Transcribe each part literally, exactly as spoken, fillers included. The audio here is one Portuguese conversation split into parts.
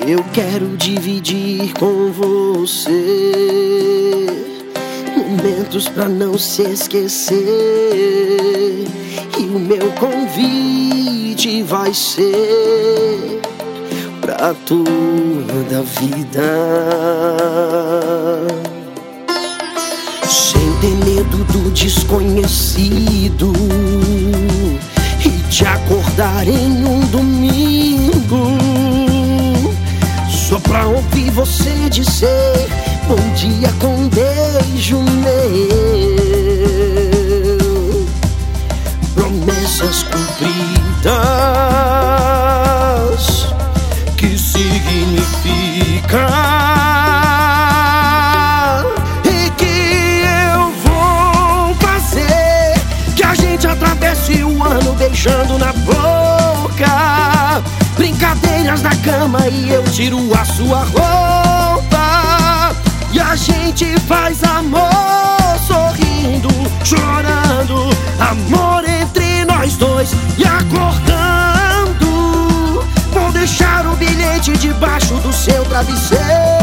Eu quero dividir com você momentos pra não se esquecer. E o meu convite vai ser pra toda a vida. Sem ter medo do desconhecido e te acordar em um domingo só pra ouvir você dizer bom dia com um beijo meu. Promessas cumpridas, que significa e que eu vou fazer que a gente atravesse o ano beijando na boca. Brincadeiras na cama e eu tiro a sua roupa e a gente faz amor sorrindo, chorando, amor entre nós dois e acordando. Vou deixar o bilhete debaixo do seu travesseiro.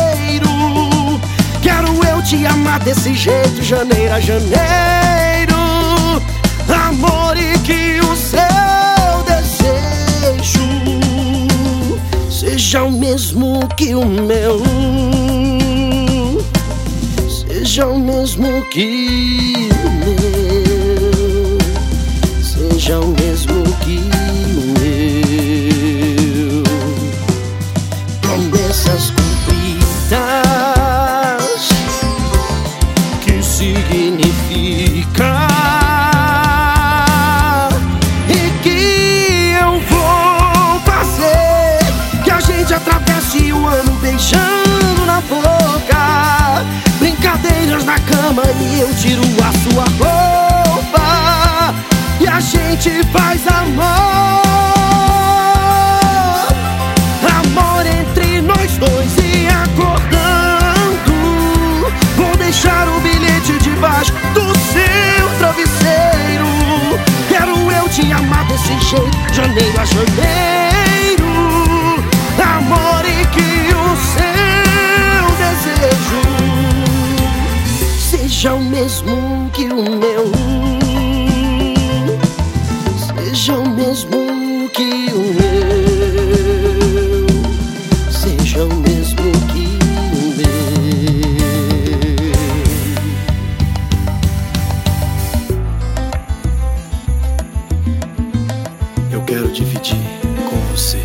Quero eu te amar desse jeito, janeiro a janeiro, amor, e que o seu desejo seja o mesmo que o meu, seja o mesmo que o meu, seja o mesmo que o meu. Promessas cumpridas, que significa e que eu vou fazer que a gente atravesse o ano beijando na boca. Brincadeiras na cama e eu tiro a sua roupa e a gente faz amor, amor entre nós dois e acordando. Vou deixar o bilhete debaixo do seu travesseiro. Quero eu te amar desse jeito, janeiro a janeiro, amor, e que o seu desejo seja o mesmo que o meu, seja o mesmo que o meu, seja o mesmo que o meu. Eu quero dividir com você